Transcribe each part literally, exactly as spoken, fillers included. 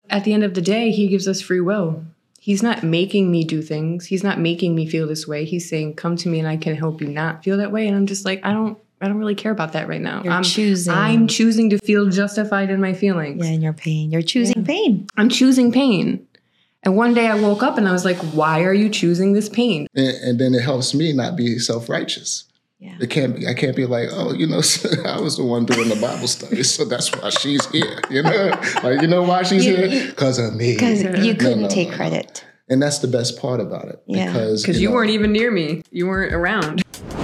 At the end of the day, he gives us free will. He's not making me do things. He's not making me feel this way. He's saying, come to me and I can help you not feel that way. And I'm just like, I don't I don't really care about that right now. You're I'm choosing. I'm choosing to feel justified in my feelings. Yeah, in your pain. You're choosing yeah. pain. I'm choosing pain. And one day I woke up and I was like, why are you choosing this pain? And, and then it helps me not be self-righteous. Yeah. It can't be, I can't be like, oh, you know, I was the one doing the Bible study, so that's why she's here. You know, like, you know why she's you, here? Because of me. Because you couldn't no, no, take no, credit. No. And that's the best part about it. Yeah. Because you, you you know, weren't even near me. You weren't around.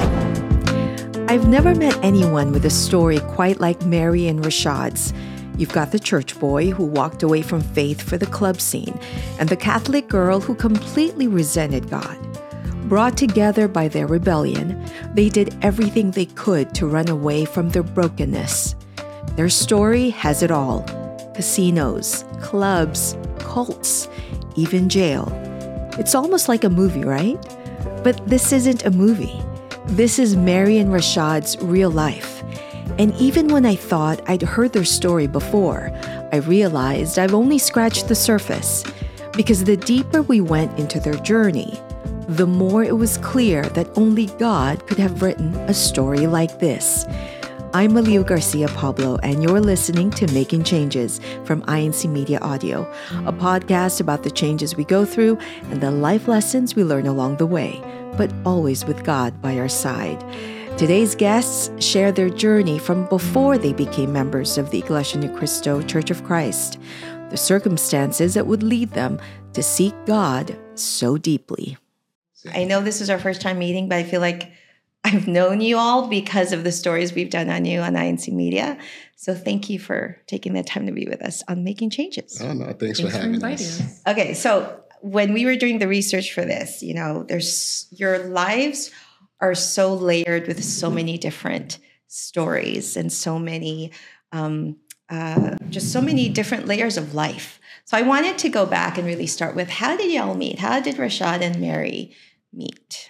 I've never met anyone with a story quite like Mary and Rashad's. You've got the church boy who walked away from faith for the club scene, and the Catholic girl who completely resented God. Brought together by their rebellion, they did everything they could to run away from their brokenness. Their story has it all: casinos, clubs, cults, even jail. It's almost like a movie, right? But this isn't a movie. This is Mary and Rashad's real life. And even when I thought I'd heard their story before, I realized I've only scratched the surface. Because the deeper we went into their journey, the more it was clear that only God could have written a story like this. I'm Malio Garcia Pablo, and you're listening to Making Changes from I N C Media Audio, a podcast about the changes we go through and the life lessons we learn along the way, but always with God by our side. Today's guests share their journey from before they became members of the Iglesia Ni Cristo Church of Christ, the circumstances that would lead them to seek God so deeply. I know this is our first time meeting, but I feel like I've known you all because of the stories we've done on you on I N C Media. So thank you for taking the time to be with us on Making Changes. Oh, no, thanks, thanks for having for us. us. Okay, so when we were doing the research for this, you know, there's your lives are so layered with so many different stories and so many, um, uh, just so many different layers of life. So I wanted to go back and really start with, how did y'all meet? How did Rashad and Mary meet?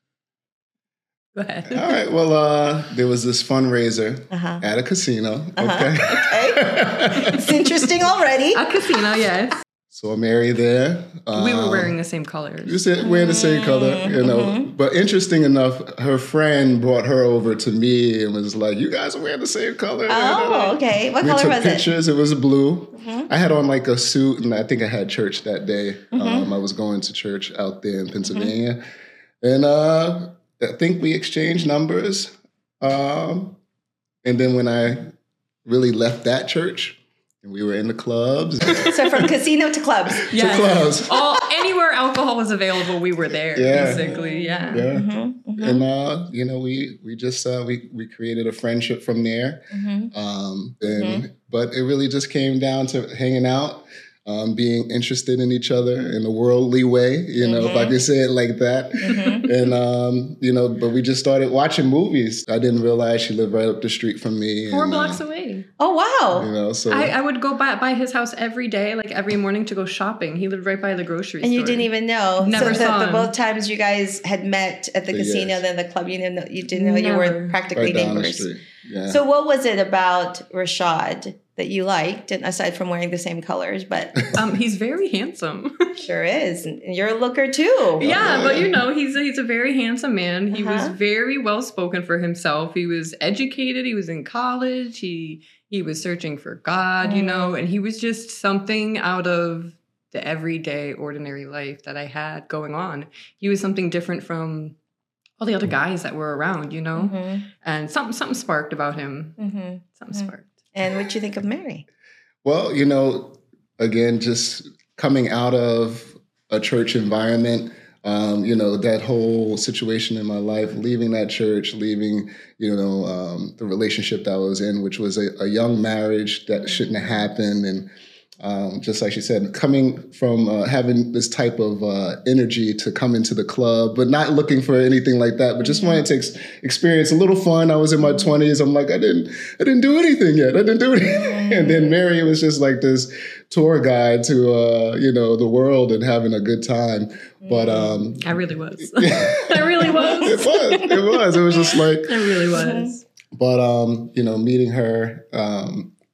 Go ahead. All right. Well, uh, there was this fundraiser uh-huh. at a casino. Uh-huh. Okay. Okay. It's interesting already. A casino, yes. Saw Mary there. Um, we were wearing the same colors. You said wearing the same color, you know. Mm-hmm. But interesting enough, her friend brought her over to me and was like, "You guys are wearing the same color." Oh, okay. What we color took was pictures. It? It was blue. Mm-hmm. I had on like a suit, and I think I had church that day. Mm-hmm. Um, I was going to church out there in Pennsylvania, mm-hmm. and uh, I think we exchanged numbers. Um, and then when I really left that church, and we were in the clubs. So from casino to clubs. Yes. To clubs. All, anywhere alcohol was available, we were there, yeah. basically. Yeah. Yeah. Mm-hmm, mm-hmm. And, uh, you know, we we just, uh, we, we created a friendship from there. Mm-hmm. Um, and, Mm-hmm. But it really just came down to hanging out, um, being interested in each other in a worldly way, you know, mm-hmm. if I could say it like that. Mm-hmm. And, um, you know, but we just started watching movies. I didn't realize she lived right up the street from me. Four and, blocks uh, away. Oh, wow. You know, so. I, I would go by, by his house every day, like every morning to go shopping. He lived right by the grocery And store. you didn't even know. Never so saw the, the him. both times you guys had met at the Yes. casino, then the club, you didn't know, you didn't know you Never. were practically right down the neighbors. street. Yeah. So what was it about Rashad that you liked, and aside from wearing the same colors, but Um, he's very handsome. sure is. And you're a looker too. Yeah, but you know, he's a, he's a very handsome man. He Uh-huh. was very well spoken for himself. He was educated. He was in college. He he was searching for God, you know, and he was just something out of the everyday, ordinary life that I had going on. He was something different from all the other guys that were around, you know, Mm-hmm. and something something sparked about him. Mm-hmm. Something Mm-hmm. sparked. And what'd you think of Mary? Well, you know, again, just coming out of a church environment, um, you know, that whole situation in my life, leaving that church, leaving, you know, um, the relationship that I was in, which was a, a young marriage that shouldn't have happened. And um, just like she said, coming from uh, having this type of uh, energy to come into the club, but not looking for anything like that, but just Mm-hmm. wanted to ex- experience a little fun. I was in my twenties. I'm like, I didn't, I didn't do anything yet. I didn't do anything. Mm-hmm. And then Mary was just like this tour guide to, uh, you know, the world and having a good time. But um, I really was. I really was. it was, it was, it was just like, I really was. but, um, you know, meeting her, um,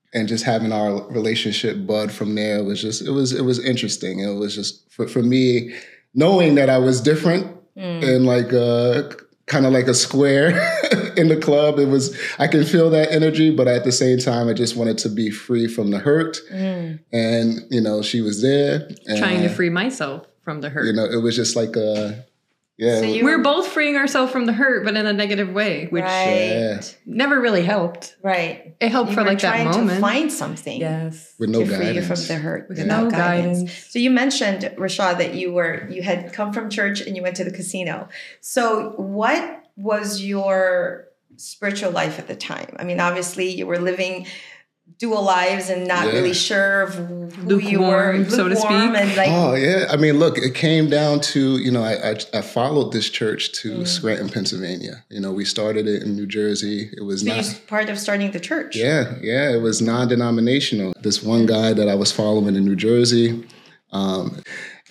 and just having our relationship bud from there. It was just, it was, it was interesting. It was just, for, for me, knowing that I was different mm. and like, uh, kind of like a square in the club. It was, I can feel that energy, but at the same time, I just wanted to be free from the hurt. Mm. And, you know, she was there. And, trying to free myself from the hurt. You know, it was just like a, yeah. So you we're both freeing ourselves from the hurt, but in a negative way, which right. never really helped. Right. It helped you for like that moment. To find something. Yes. With no to guidance. free you from the hurt. With Without no guidance. guidance. So you mentioned, Rashad, that you were you had come from church and you went to the casino. So what was your spiritual life at the time? I mean, obviously you were living dual lives and not yeah. really sure of who lukewarm, you were, lukewarm, so to speak. And like, oh yeah, I mean, look, it came down to, you know, I I, I followed this church to mm. Scranton, Pennsylvania. You know, we started it in New Jersey. It was so not you part of starting the church. Yeah, yeah, it was non-denominational. This one guy that I was following in New Jersey, um,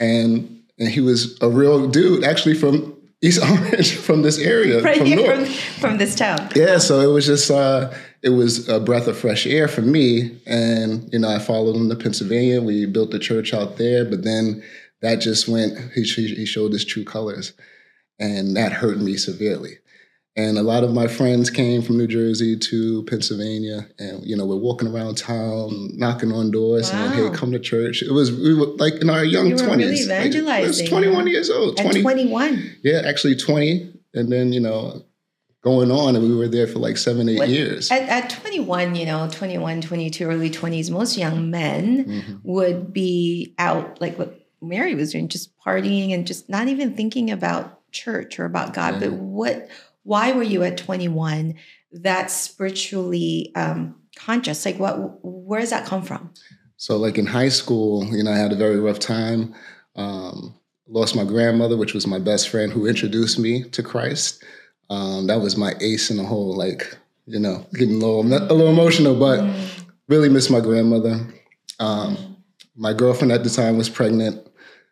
and and he was a real dude, actually from East Orange, from this area, right from here, North. From, from this town. Yeah, so it was just, uh, it was a breath of fresh air for me. And, you know, I followed him to Pennsylvania. We built the church out there, but then that just went, he, he showed his true colors. And that hurt me severely. And a lot of my friends came from New Jersey to Pennsylvania, and, you know, we're walking around town, knocking on doors, wow. saying, hey, come to church. It was, we were like in our young you were twenties. Really evangelizing. Like, I was twenty-one years old. At twenty, twenty-one. Yeah, actually twenty. And then, you know, going on, and we were there for like seven, eight what, years. At, at twenty-one, you know, twenty-one, twenty-two, early twenties, most young men mm-hmm. would be out, like what Mary was doing, just partying and just not even thinking about church or about God. Yeah. But what... Why were you at twenty-one that spiritually um, conscious? Like, what? Where does that come from? So, like in high school, you know, I had a very rough time. Um, lost my grandmother, which was my best friend, who introduced me to Christ. Um, that was my ace in the hole. Like, you know, getting a little, a little emotional, but mm. really miss my grandmother. Um, my girlfriend at the time was pregnant,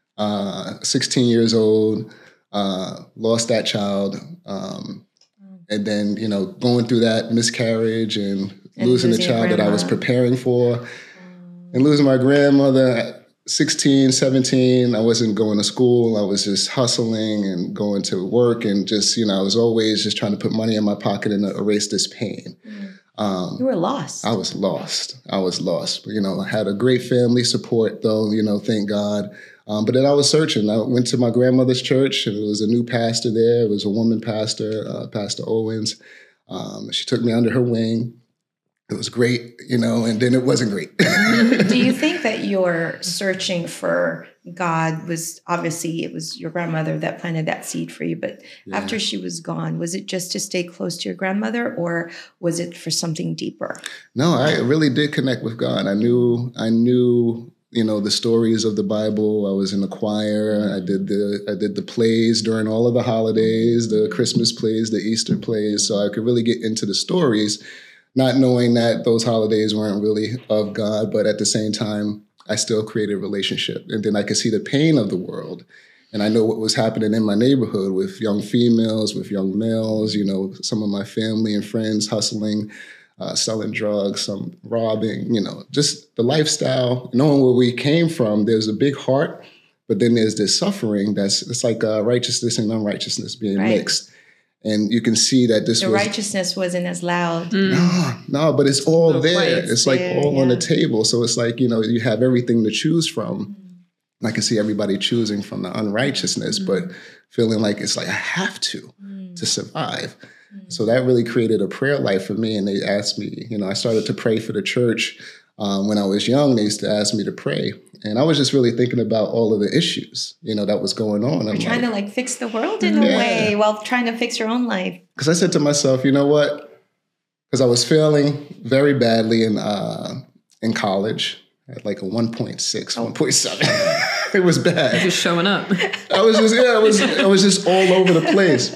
uh, sixteen years old. Uh, lost that child. Um, and then, you know, going through that miscarriage and, and losing the child that I was preparing for um, and losing my grandmother at sixteen, seventeen. I wasn't going to school. I was just hustling and going to work and just, you know, I was always just trying to put money in my pocket and erase this pain. Mm. Um, you were lost. I was lost. I was lost. But, you know, I had a great family support though, you know, thank God. Um, but then I was searching. I went to my grandmother's church, and there was a new pastor there. It was a woman pastor, uh, Pastor Owens. Um, she took me under her wing. It was great, you know, and then it wasn't great. Do you think that your searching for God was, obviously it was your grandmother that planted that seed for you, but yeah. after she was gone, was it just to stay close to your grandmother, or was it for something deeper? No, I really did connect with God. I knew, I knew... you know, the stories of the Bible. I was in the choir. I did the I did the plays during all of the holidays, the Christmas plays, the Easter plays. So I could really get into the stories, not knowing that those holidays weren't really of God, but at the same time, I still created a relationship. And then I could see the pain of the world. And I know what was happening in my neighborhood with young females, with young males, you know, some of my family and friends hustling, Uh, selling drugs, some robbing, you know, just the lifestyle, knowing where we came from. There's a big heart, but then there's this suffering that's, it's like uh, righteousness and unrighteousness being right. mixed. And you can see that this the was... The righteousness wasn't as loud. Mm. No, no, but it's all no there. It's, it's like there, all yeah. on the table. So it's like, you know, you have everything to choose from. Mm. I can see everybody choosing from the unrighteousness, mm. but feeling like it's like, I have to, mm. to survive. So that really created a prayer life for me. And they asked me, you know, I started to pray for the church. Um, when I was young, they used to ask me to pray. And I was just really thinking about all of the issues, you know, that was going on. You're I'm trying like, to like fix the world in yeah. a way while trying to fix your own life. Because I said to myself, you know what? Because I was failing very badly in uh, in college. I had like a one point six, oh. one point seven. It was bad. Just showing up. I was just, yeah, I was, I was just all over the place.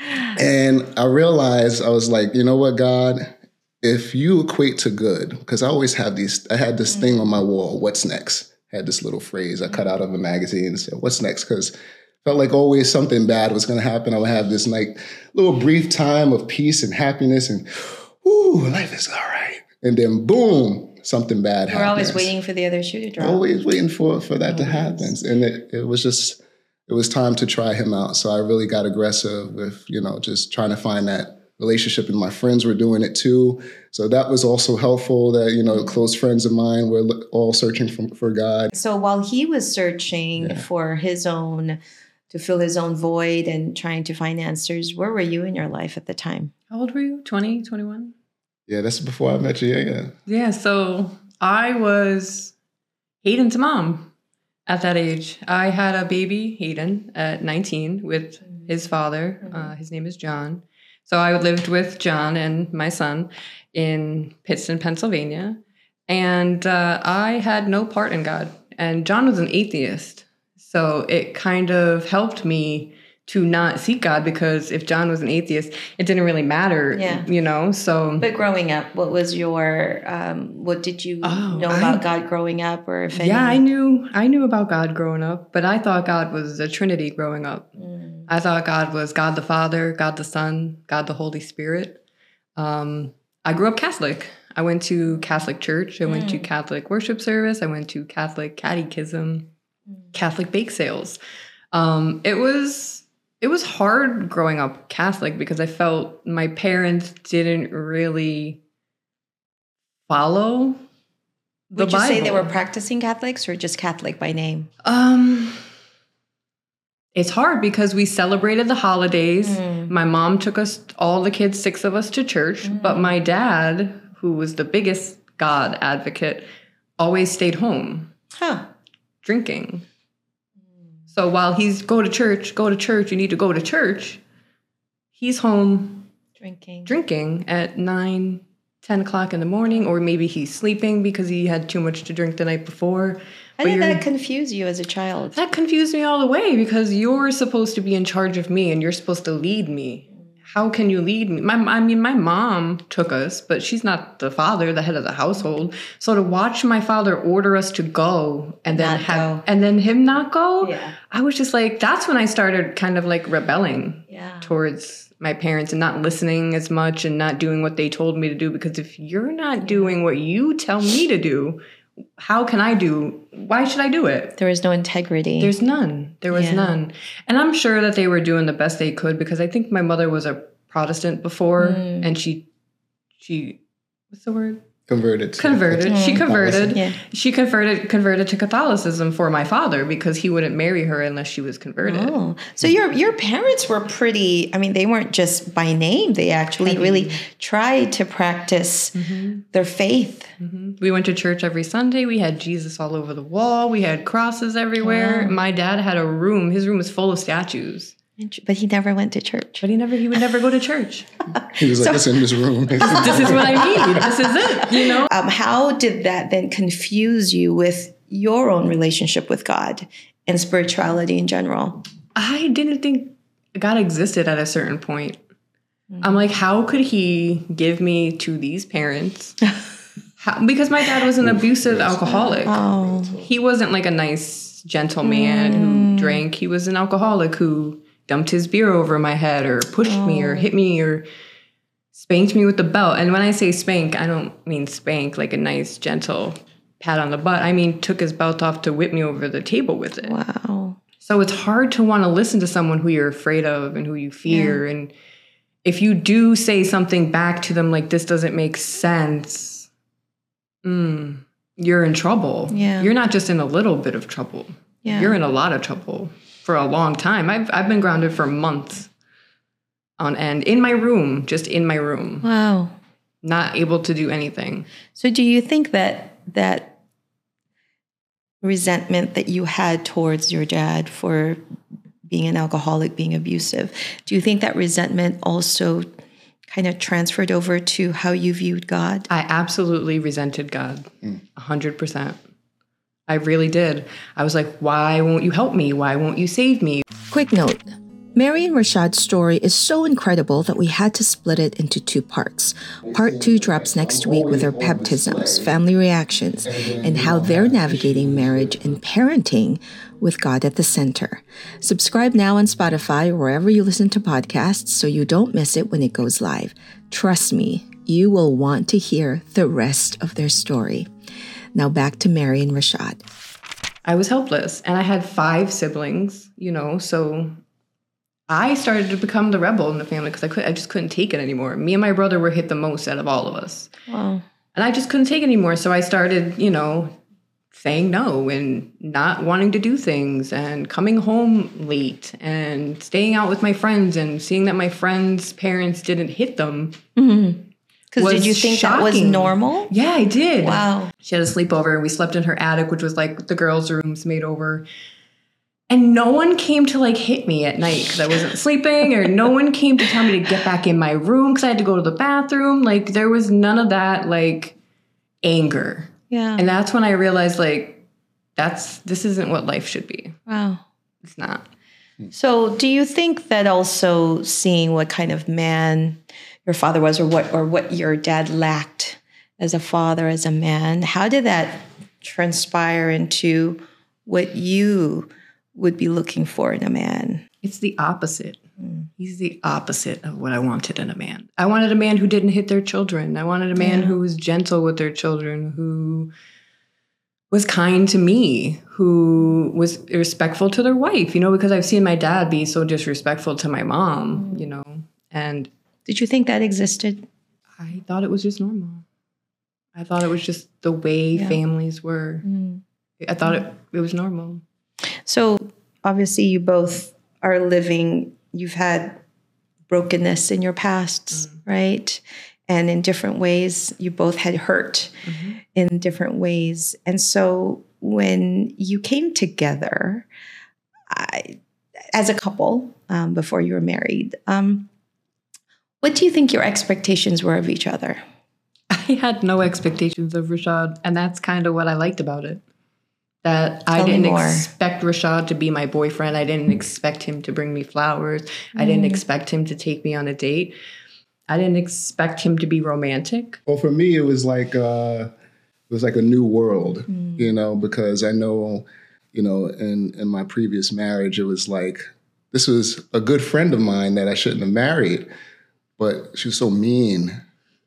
And I realized, I was like, you know what, God, if you equate to good, because I always have these, I had this mm-hmm. thing on my wall, what's next? I had this little phrase I cut out of a magazine and said, what's next? Because felt like always something bad was going to happen. I would have this like little brief time of peace and happiness and, ooh, life is all right. And then boom, something bad happens. We're always waiting for the other shoe to drop. Always waiting for, for that Oh, to happen. yes. And it, it was just, it was time to try him out. So I really got aggressive with, you know, just trying to find that relationship. And my friends were doing it too. So that was also helpful that, you know, close friends of mine were all searching for, for God. So while he was searching Yeah. for his own, to fill his own void and trying to find answers, where were you in your life at the time? How old were you? twenty, twenty-one? Yeah, that's before I met you. Yeah, yeah. Yeah, so I was Hayden's mom at that age. I had a baby, Hayden, at nineteen with his father. Uh, his name is John. So I lived with John and my son in Pittston, Pennsylvania. And uh, I had no part in God. And John was an atheist. So it kind of helped me to not seek God, because if John was an atheist, it didn't really matter, Yeah. you know? So But growing up, what was your, um, what did you Oh, know I- about God growing up? Or if any? yeah, I knew I knew about God growing up, but I thought God was a Trinity growing up. Mm. I thought God was God the Father, God the Son, God the Holy Spirit. Um, I grew up Catholic. I went to Catholic church. I went to Mm. Catholic worship service. I went to Catholic catechism, Catholic bake sales. Um, it was it was hard growing up Catholic because I felt my parents didn't really follow the Would you say they Bible. were practicing Catholics or just Catholic by name? Um, it's hard because we celebrated the holidays. Mm. My mom took us, all the kids, six of us, to church. But my dad, who was the biggest God advocate, always stayed home Huh. drinking. So while he's go to church, go to church, you need to go to church, he's home Drinking. drinking at nine, ten o'clock in the morning, or maybe he's sleeping because he had too much to drink the night before. How But did you're- that confuse you as a child? That confused me all the way because you're supposed to be in charge of me and you're supposed to lead me. How can you lead me? My, I mean, my mom took us, but she's not the father, the head of the household. So to watch my father order us to go and then Not have, go. and then him not go, Yeah. I was just like, that's when I started kind of like rebelling Yeah. towards my parents and not listening as much and not doing what they told me to do. Because if you're not doing what you tell me to do, how can I do? Why should I do it? There was no integrity. There's none. There was Yeah. none. And I'm sure that they were doing the best they could because I think my mother was a Protestant before Mm. and she she what's the word? Converted. to- Converted. She Mm. converted. Yeah. She converted converted to Catholicism for my father because he wouldn't marry her unless she was converted. Oh, so your your parents were pretty. I mean, they weren't just by name. They actually Heavy. really tried to practice their faith. Mhm. We went to church every Sunday. We had Jesus all over the wall. We had crosses everywhere. Wow. My dad had a room. His room was full of statues. But he never went to church. But he never he would never go to church. He was like, it's in this room. This is what I need. This is it. You know? Um, how did that then confuse you with your own relationship with God and spirituality in general? I didn't think God existed at a certain point. I'm like, how could he give me to these parents? How, because my dad was an abusive alcoholic. Oh, He wasn't like a nice gentleman who drank. He was an alcoholic who dumped his beer over my head or pushed me or hit me or spanked me with the belt. And when I say spank, I don't mean spank like a nice, gentle pat on the butt. I mean took his belt off to whip me over the table with it. wow. So it's hard to want to listen to someone who you're afraid of and who you fear. And if you do say something back to them like this doesn't make sense, mm, you're in trouble. Yeah. You're not just in a little bit of trouble. Yeah. You're in a lot of trouble for a long time. I've I've been grounded for months on end in my room, just in my room, Wow. not able to do anything. So do you think that that resentment that you had towards your dad for being an alcoholic, being abusive, do you think that resentment also kind of transferred over to how you viewed God? I absolutely resented God, a hundred percent. I really did. I was like, why won't you help me? Why won't you save me? Quick note. Mary and Rashad's story is so incredible that we had to split it into two parts. Part two drops next week with their baptisms, family reactions, and how they're navigating marriage and parenting with God at the center. Subscribe now on Spotify or wherever you listen to podcasts so you don't miss it when it goes live. Trust me, you will want to hear the rest of their story. Now back to Mary and Rashad. I was helpless, and I had five siblings, you know, so I started to become the rebel in the family because I could I just couldn't take it anymore. Me and my brother were hit the most out of all of us. Wow. And I just couldn't take it anymore. So I started, you know, saying no and not wanting to do things and coming home late and staying out with my friends and seeing that my friends' parents didn't hit them. Mm-hmm. Because did you think shocking. That was normal? Yeah, I did. Wow. She had a sleepover and we slept in her attic, which was like the girls' rooms made over. And no one came to like hit me at night because I wasn't sleeping, or no one came to tell me to get back in my room because I had to go to the bathroom. Like there was none of that like anger. Yeah. And that's when I realized like that's this isn't what life should be. Wow. It's not. So do you think that also seeing what kind of man your father was, or what or what your dad lacked as a father, as a man, how did that transpire into what you would be looking for in a man? It's the opposite. Mm. He's the opposite of what I wanted in a man. I wanted a man who didn't hit their children. I wanted a man yeah. who was gentle with their children, who was kind to me, who was respectful to their wife, you know, because I've seen my dad be so disrespectful to my mom, you know. And did you think that existed? I thought it was just normal. I thought it was just the way yeah. families were. Mm. I thought it, it was normal. So obviously you both are living, you've had brokenness in your pasts, mm. right? And in different ways, you both had hurt mm-hmm. in different ways. And so when you came together I, as a couple um, before you were married, um, what do you think your expectations were of each other? I had no expectations of Rashad, and that's kind of what I liked about it. That Tell I didn't expect Rashad to be my boyfriend. I didn't expect him to bring me flowers. Mm. I didn't expect him to take me on a date. I didn't expect him to be romantic. Well, for me, it was like uh, it was like a new world, mm. you know, because I know, you know, in in my previous marriage, it was like this was a good friend of mine that I shouldn't have married, but she was so mean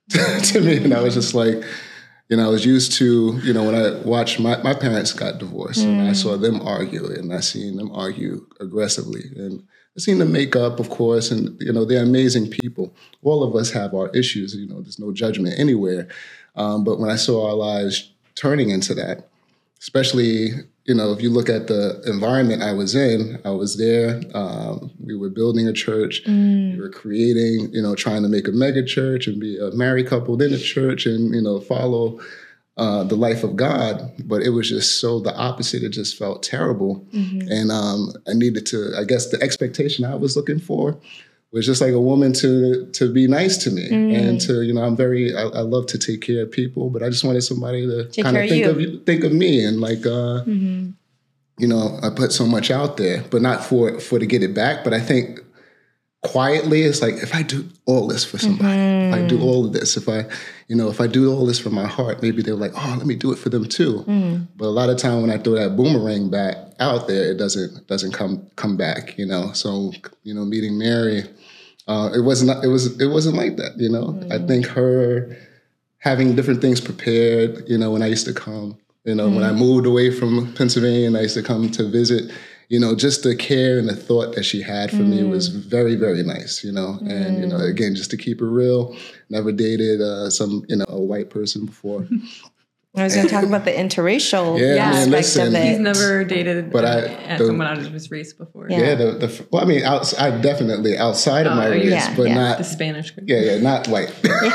to me, and I was just like. You know, I was used to, you know, when I watched my, my parents got divorced mm. and I saw them argue and I seen them argue aggressively and I seen them make up, of course, and, you know, they're amazing people. All of us have our issues, you know, there's no judgment anywhere. Um, but when I saw our lives turning into that, especially, you know, if you look at the environment I was in, I was there, um, we were building a church, mm. we were creating, you know, trying to make a mega church and be a married couple in a church and, you know, follow uh, the life of God. But it was just so the opposite. It just felt terrible. Mm-hmm. And um, I needed to, I guess the expectation I was looking for was just like a woman to to be nice to me mm. and to, you know, I'm very, I, I love to take care of people, but I just wanted somebody to kind of think you. of think of me and like, uh, mm-hmm. you know, I put so much out there, but not for for to get it back. But I think quietly, it's like if I do all this for somebody, mm-hmm. if I do all of this, if I, you know, if I do all this from my heart, maybe they're like, oh, let me do it for them too. Mm. But a lot of time when I throw that boomerang back out there, it doesn't doesn't come come back, you know. So, you know, meeting Mary. Uh, it wasn't. It was. It wasn't like that. You know. Mm. I think her having different things prepared. You know, when I used to come. You know, mm. when I moved away from Pennsylvania and I used to come to visit. You know, just the care and the thought that she had for mm. me was very, very nice. You know, mm. and you know, again, just to keep it real. Never dated uh, some you know a white person before. I was going to talk about the interracial yeah, aspect man, listen, of it. He's never dated but uh, I, the, someone out of his race before. Yeah, yeah the, the, well, I mean, outs, I definitely outside of oh, my race, yeah, but yeah. not the Spanish. Yeah, yeah, not white.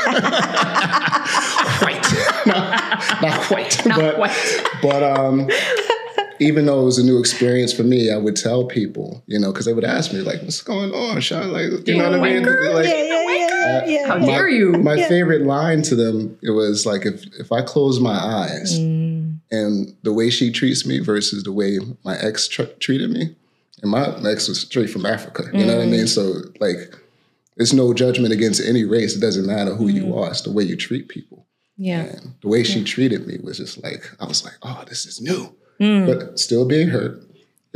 white, no, not white, not but, white. But um, even though it was a new experience for me, I would tell people, you know, because they would ask me like, "What's going on, Sean?" Like, you you know what I mean? Like, yeah, yeah, yeah, yeah. How my, dare you? My yeah. favorite line to them, it was like, if if I close my eyes. Mm. And the way she treats me versus the way my ex tr- treated me. And my ex was straight from Africa. You mm. know what I mean? So, like, there's no judgment against any race. It doesn't matter who mm. you are. It's the way you treat people. Yeah. And the way she yeah. treated me was just like, I was like, oh, this is new. Mm. But still being hurt.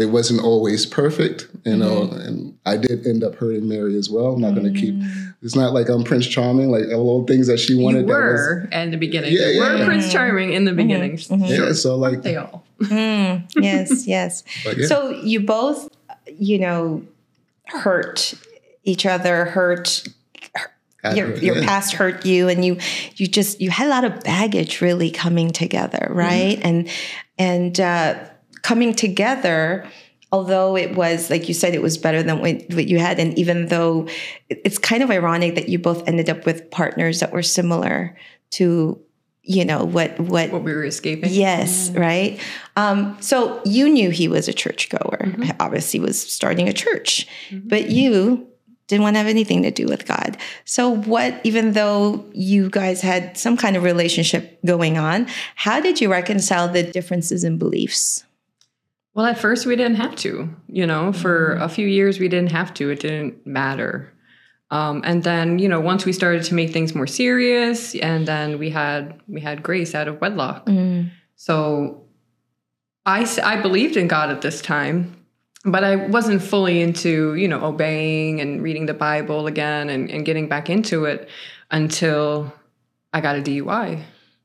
it wasn't always perfect, you know, mm-hmm. and I did end up hurting Mary as well. I'm not mm-hmm. going to keep, it's not like I'm Prince Charming, like all the things that she wanted. You were that was, in the beginning. Yeah, you yeah. were Prince Charming in the beginning. Mm-hmm. Yeah, sure. so like. They all. mm, yes, yes. But, yeah. So you both, you know, hurt each other, hurt Your, hurt, your yeah. past hurt you, and you you just you had a lot of baggage really coming together, right? Mm-hmm. And and uh, coming together, although it was, like you said, it was better than what, what you had, and even though it's kind of ironic that you both ended up with partners that were similar to, you know, what what what we were escaping. Yes, mm-hmm. right. Um, so you knew he was a churchgoer. Mm-hmm. Obviously, was starting a church, mm-hmm. but you didn't want to have anything to do with God. So what, even though you guys had some kind of relationship going on, how did you reconcile the differences in beliefs? Well, at first we didn't have to, you know, for a few years we didn't have to. It didn't matter. Um, and then, you know, once we started to make things more serious, and then we had, we had Grace out of wedlock. Mm. So I, I believed in God at this time. But I wasn't fully into, you know, obeying and reading the Bible again and, and getting back into it until I got a D U I.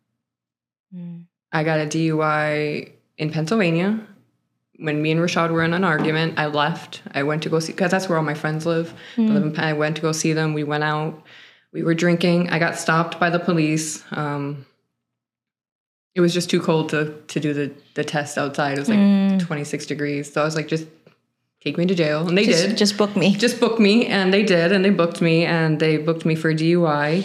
Mm. I got a D U I in Pennsylvania. When me and Rashad were in an argument, I left. I went to go see, because that's where all my friends live. Mm. They live in, I went to go see them. We went out. We were drinking. I got stopped by the police. Um, it was just too cold to to do the, the test outside. It was like mm. twenty-six degrees. So I was like, just take me to jail. And they just, did. Just book me. Just book me. And they did. And they booked me. And they booked me for a D U I.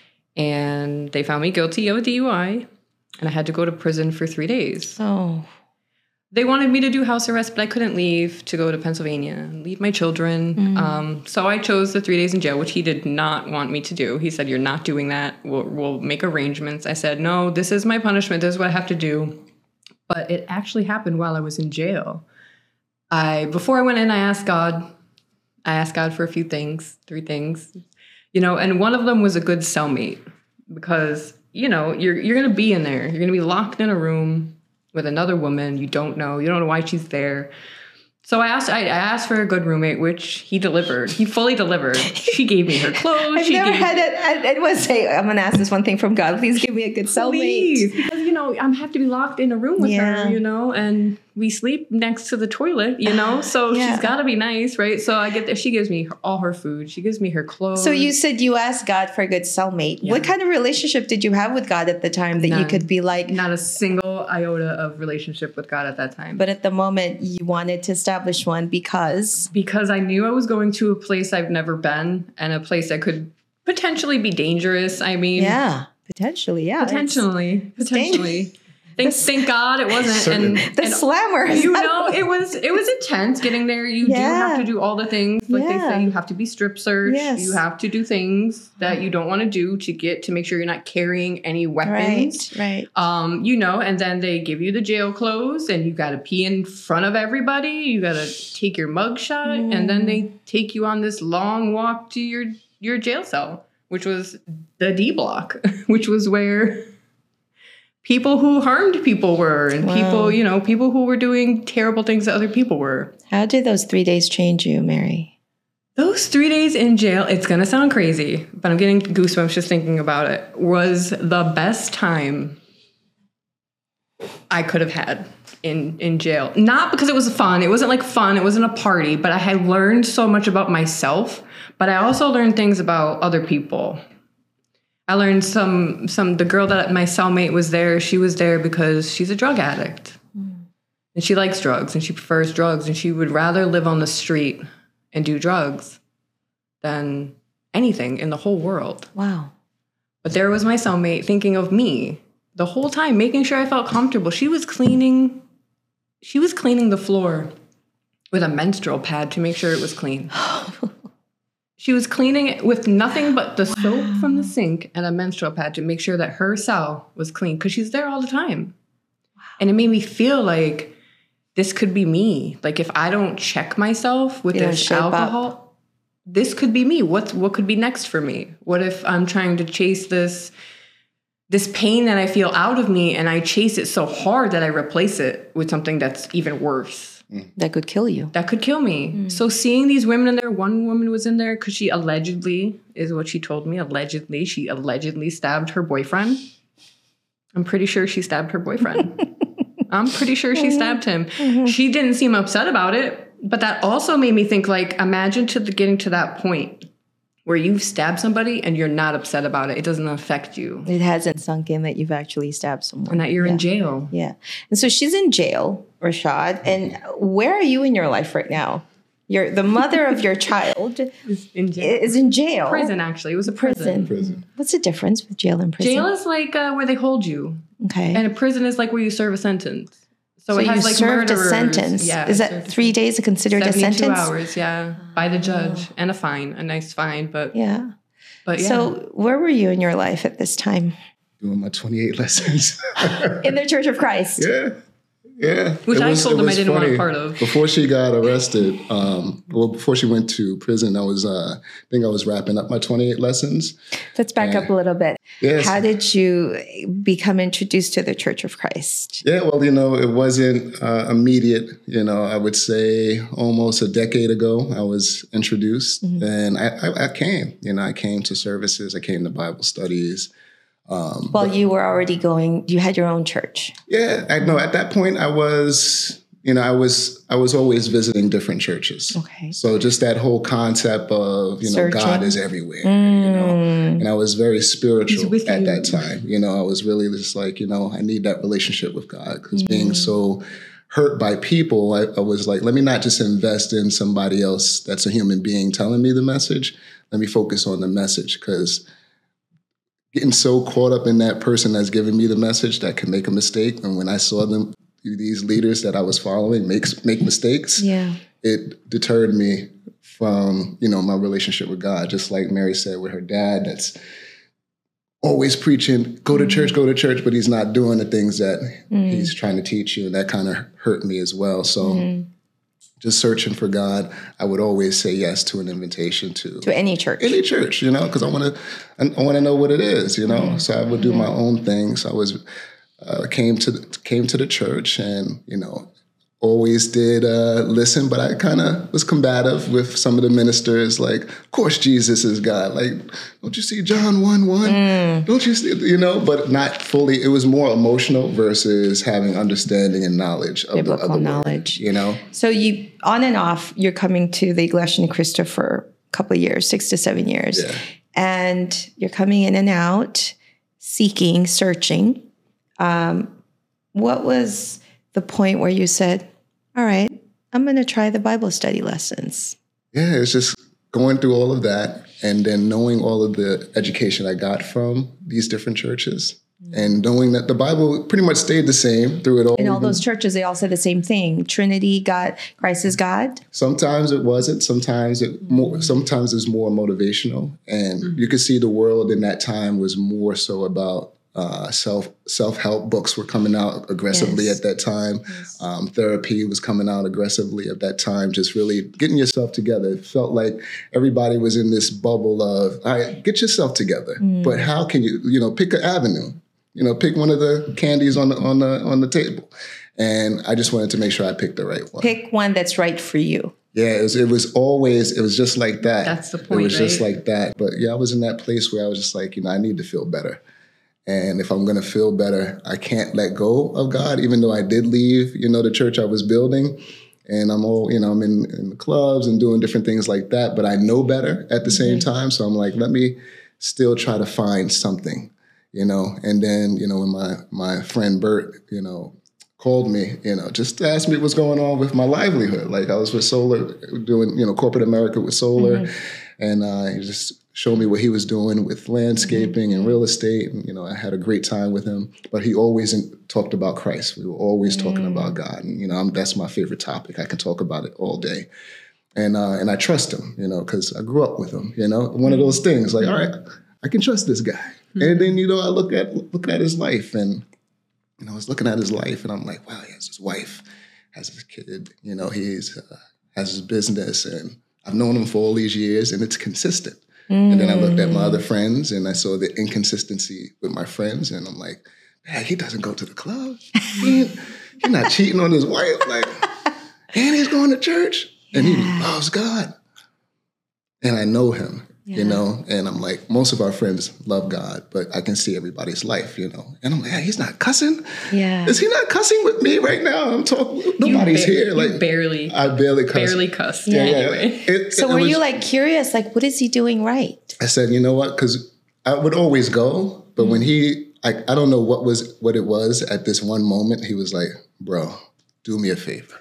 And they found me guilty of a D U I. And I had to go to prison for three days. Oh. They wanted me to do house arrest, but I couldn't leave to go to Pennsylvania and leave my children. Mm. Um, so I chose the three days in jail, which he did not want me to do. He said, you're not doing that. We'll, we'll make arrangements. I said, no, this is my punishment. This is what I have to do. But it actually happened while I was in jail. I before I went in, I asked God. I asked God for a few things, three things, you know, and one of them was a good cellmate, because, you know, you're you're going to be in there. You're going to be locked in a room with another woman you don't know. You don't know why she's there. So I asked I, I asked for a good roommate, which he delivered. He fully delivered. She gave me her clothes. I've she never gave had it. I, I would say, I'm going to ask this one thing from God. Please give me a good cellmate. Please. Because, you know, I have to be locked in a room with yeah. her, you know, and we sleep next to the toilet, you know, so yeah. she's got to be nice, right? So I get there. She gives me her, all her food. She gives me her clothes. So you said you asked God for a good cellmate. Yeah. What kind of relationship did you have with God at the time that None. you could be like? Not a single iota of relationship with God at that time. But at the moment you wanted to establish one because? Because I knew I was going to a place I've never been, and a place that could potentially be dangerous. I mean. Yeah, potentially, yeah. Potentially, it's, potentially. It's Thank, thank God it wasn't. And the and, slammers. You know, it was it was intense getting there. You yeah. do have to do all the things. Like yeah. they say, you have to be strip searched. Yes. You have to do things that you don't want to do to get to make sure you're not carrying any weapons. Right, right. Um, you know, and then they give you the jail clothes, and you got to pee in front of everybody. You got to take your mugshot, mm. and then they take you on this long walk to your your jail cell, which was the D block, which was where people who harmed people were, and wow. people, you know, people who were doing terrible things that other people were. How did those three days change you, Mary? Those three days in jail, it's going to sound crazy, but I'm getting goosebumps just thinking about it, was the best time I could have had in, in jail. Not because it was fun. It wasn't like fun. It wasn't a party, but I had learned so much about myself, but I also learned things about other people. I learned some, some, the girl that my cellmate was there, she was there because she's a drug addict. Mm. And she likes drugs, and she prefers drugs, and she would rather live on the street and do drugs than anything in the whole world. Wow. But there was my cellmate thinking of me the whole time, making sure I felt comfortable. She was cleaning, she was cleaning the floor with a menstrual pad to make sure it was clean. She was cleaning it with nothing but the wow. soap from the sink and a menstrual pad to make sure that her cell was clean, because she's there all the time. Wow. And it made me feel like this could be me. Like, if I don't check myself with you this alcohol, up. this could be me. What what could be next for me? What if I'm trying to chase this this pain that I feel out of me, and I chase it so hard that I replace it with something that's even worse? that could kill you. That could kill me. Mm. So seeing these women in there, one woman was in there because she allegedly, is what she told me, allegedly, she allegedly stabbed her boyfriend. I'm pretty sure she stabbed her boyfriend. I'm pretty sure she stabbed him. Mm-hmm. She didn't seem upset about it, but that also made me think, like, imagine to the, getting to that point where you've stabbed somebody and you're not upset about it. It doesn't affect you. It hasn't sunk in that you've actually stabbed someone. And that you're yeah. in jail. Yeah. And so she's in jail, Rashad. And where are you in your life right now? You're the mother of your child is in jail. Is in jail. Prison, actually. It was a prison. prison. Prison. What's the difference with jail and prison? Jail is like uh, where they hold you. Okay. And a prison is like where you serve a sentence. So, so it has you like served murderers. a sentence. Yeah, is that three days considered a sentence? seventy-two hours, yeah. By the judge. And a fine. A nice fine. But yeah. But yeah. So where were you in your life at this time? Doing my twenty-eight lessons. In the Church of Christ. Yeah. Yeah. Which it I was, told them I didn't funny. want a part of. Before she got arrested, um, well, before she went to prison, I was, uh, I think I was wrapping up my twenty-eight lessons. Let's back and, up a little bit. Yes. How did you become introduced to the Church of Christ? Yeah, well, you know, it wasn't uh, immediate. You know, I would say almost a decade ago, I was introduced, mm-hmm. and I, I, I came. You know, I came to services, I came to Bible studies. Um, well, but, you were already going. You had your own church. Yeah, I know. At that point, I was, you know, I was, I was always visiting different churches. Okay. So just that whole concept of, you know, Searching. God is everywhere. Mm. You know, and I was very spiritual at you. that time. You know, I was really just like, you know, I need that relationship with God because mm. being so hurt by people, I, I was like, let me not just invest in somebody else that's a human being telling me the message. Let me focus on the message because getting so caught up in that person that's giving me the message that can make a mistake. And when I saw them, these leaders that I was following make, make mistakes, yeah. it deterred me from, you know, my relationship with God. Just like Mary said with her dad, that's always preaching, go to mm. church, go to church, but he's not doing the things that mm. he's trying to teach you. And that kind of hurt me as well. So mm. just searching for God, I would always say yes to an invitation to to any church, any church, you know, because I want to, I want to know what it is, you know. Mm-hmm. So I would do mm-hmm. my own things. I was uh, came to the, came to the church, and you know, always did uh, listen, but I kind of was combative with some of the ministers. Like, of course, Jesus is God. Like, don't you see John one one? Mm. Don't you see, you know? But not fully. It was more emotional versus having understanding and knowledge of biblical the, of the knowledge. Word, you know. So you on and off, you're coming to the Iglesia Ni Cristo for a couple of years, six to seven years, yeah. and you're coming in and out, seeking, searching. Um, what was the point where you said, all right, I'm going to try the Bible study lessons? Yeah, it's just going through all of that and then knowing all of the education I got from these different churches mm-hmm. and knowing that the Bible pretty much stayed the same through it all. In all those churches, they all said the same thing. Trinity, God, Christ is God. Sometimes it wasn't. Sometimes it mm-hmm. more, sometimes it's more motivational. And mm-hmm. you could see the world in that time was more so about Uh, self self-help books were coming out aggressively yes. at that time. Yes. Um, therapy was coming out aggressively at that time. Just really getting yourself together. It felt like everybody was in this bubble of, all right, get yourself together. Mm. But how can you, you know, pick an avenue? You know, pick one of the candies on the on the on the table. And I just wanted to make sure I picked the right one. Pick one that's right for you. Yeah, it was, it was always, it was just like that. That's the point, It was right? just like that. But yeah, I was in that place where I was just like, you know, I need to feel better. And if I'm going to feel better, I can't let go of God, even though I did leave, you know, the church I was building. And I'm all, you know, I'm in, in the clubs and doing different things like that. But I know better at the same time. So I'm like, let me still try to find something, you know. And then, you know, when my, my friend Bert, you know, called me, you know, just to ask me what's going on with my livelihood. Like I was with Solar, doing, you know, corporate America with Solar. Mm-hmm. And uh, he just showed me what he was doing with landscaping mm-hmm. and real estate. And, you know, I had a great time with him. But he always in, talked about Christ. We were always mm-hmm. talking about God. And, you know, I'm, that's my favorite topic. I can talk about it all day. And uh, and I trust him, you know, because I grew up with him, you know. One of those things like, all right, I can trust this guy. Mm-hmm. And then, you know, I look at look at his life. And, you know, I was looking at his life. And I'm like, wow, he has his wife, has his kid. You know, he's uh, has his business. And I've known him for all these years. And it's consistent. Mm. And then I looked at my other friends and I saw the inconsistency with my friends. And I'm like, man, he doesn't go to the club. He, he's not cheating on his wife. Like, and he's going to church, yeah. and he loves God. And I know him, yeah. you know, and I'm like, most of our friends love God, but I can see everybody's life, you know. And I'm like, hey, he's not cussing. Yeah. Is he not cussing with me right now? I'm talking, nobody's ba- here. Like barely. I barely cuss. Barely cussed. Yeah. yeah. Anyway. It, so it, were it was, you like curious, like, what is he doing right? I said, you know what? Because I would always go, but mm-hmm. when he, I, I don't know what was what it was at this one moment, he was like, bro, do me a favor.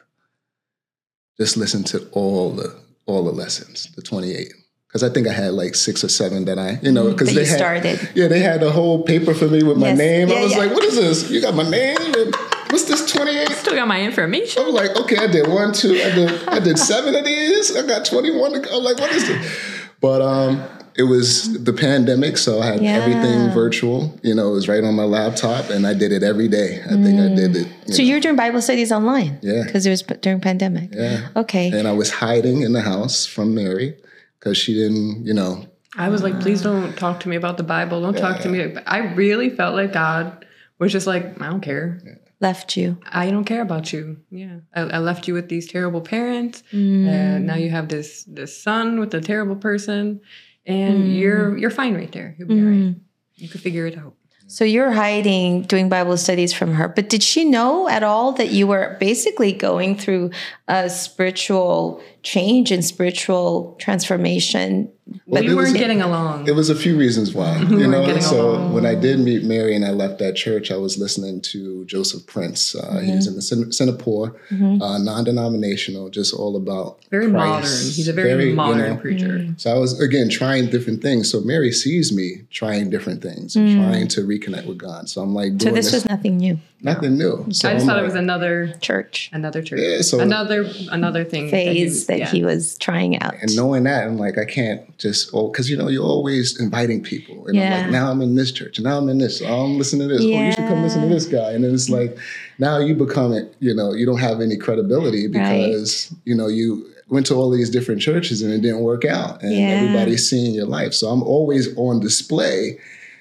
Just listen to all the all the lessons, the twenty-eight. Because I think I had like six or seven that I, you know, because mm, they you had, started. Yeah, they had a whole paper for me with my yes. name. Yeah, I was yeah. like, what is this? You got my name? And what's this twenty-eight? Still got my information. I'm like, okay, I did one, two, I did I did seven of these. I got twenty-one to go. I'm like, what is this? But um, it was the pandemic, so I had yeah. everything virtual. You know, it was right on my laptop, and I did it every day. I think mm. I did it. You so know. you were doing Bible studies online? Yeah. Because it was during pandemic? Yeah. Okay. And I was hiding in the house from Mary because she didn't, you know. I was like, please don't talk to me about the Bible. Don't yeah. talk to me. I really felt like God was just like, I don't care. Yeah. Left you. I don't care about you. Yeah. I, I left you with these terrible parents. Mm. And now you have this this son with a terrible person. And mm. you're you're fine right there. You'll be mm. all right. You could figure it out. So you're hiding, doing Bible studies from her. But did she know at all that you were basically going through a spiritual change and spiritual transformation? Well, we weren't getting along. It was a few reasons why. we you know, getting so along. When I did meet Mary and I left that church, I was listening to Joseph Prince. Uh, mm-hmm. He's in the Sin- Singapore, mm-hmm. uh, non-denominational, just all about very Christ. modern. He's a very, very modern you know, preacher. Mm-hmm. So I was again trying different things. So Mary sees me trying different things and mm-hmm. trying to reconnect with God. So I'm like, doing so this, this was nothing new. Nothing new. So I just I'm thought like, it was another church, another church, yeah, so another another thing phase that he was, that yeah. he was trying out. And knowing that, I'm like, I can't just oh, because you know you're always inviting people, and yeah. I'm like, now I'm in this church, and now I'm in this, so I'm listening to this. Yeah. Oh, you should come listen to this guy, and then it's like, now you become, you know, you don't have any credibility because right. you know you went to all these different churches and it didn't work out, and yeah. everybody's seeing your life, so I'm always on display.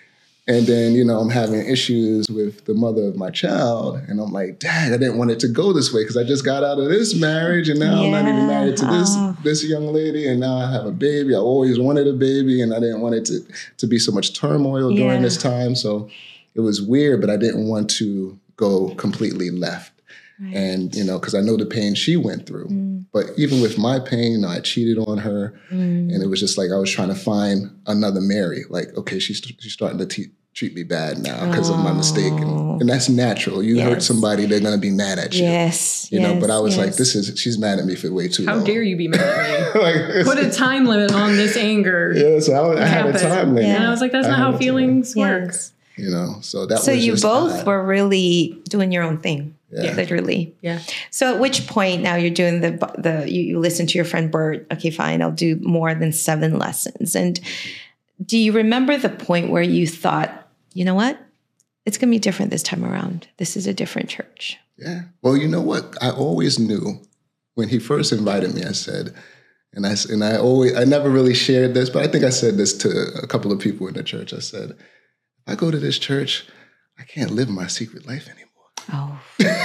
And then, you know, I'm having issues with the mother of my child. And I'm like, dang, I didn't want it to go this way because I just got out of this marriage. And now yeah. I'm not even married to this oh. this young lady. And now I have a baby. I always wanted a baby. And I didn't want it to, to be so much turmoil yeah. during this time. So it was weird, but I didn't want to go completely left. Right. And, you know, because I know the pain she went through. Mm. But even with my pain, you know, I cheated on her. Mm. And it was just like I was trying to find another Mary. Like, okay, she's, she's starting to te- treat me bad now because oh. of my mistake. And, and that's natural. You yes. hurt somebody, they're going to be mad at you. Yes. You yes. know, but I was yes. like, this is, she's mad at me for way too How long. How dare you be mad at me? like, Put a time limit on this anger. Yeah, so I, I had a time limit. Yeah. And I was like, that's I not how feelings work. Yes. You know, so that so was you just both odd. were really doing your own thing. Yeah. Literally. Yeah. So at which point now you're doing the, the you, you listen to your friend Bert, okay, fine, I'll do more than seven lessons. And do you remember the point where you thought, you know what? It's going to be different this time around. This is a different church. Yeah. Well, you know what? I always knew when he first invited me, I said, and I, and I always, I never really shared this, but I think I said this to a couple of people in the church. I said, if I go to this church, I can't live my secret life anymore. Oh.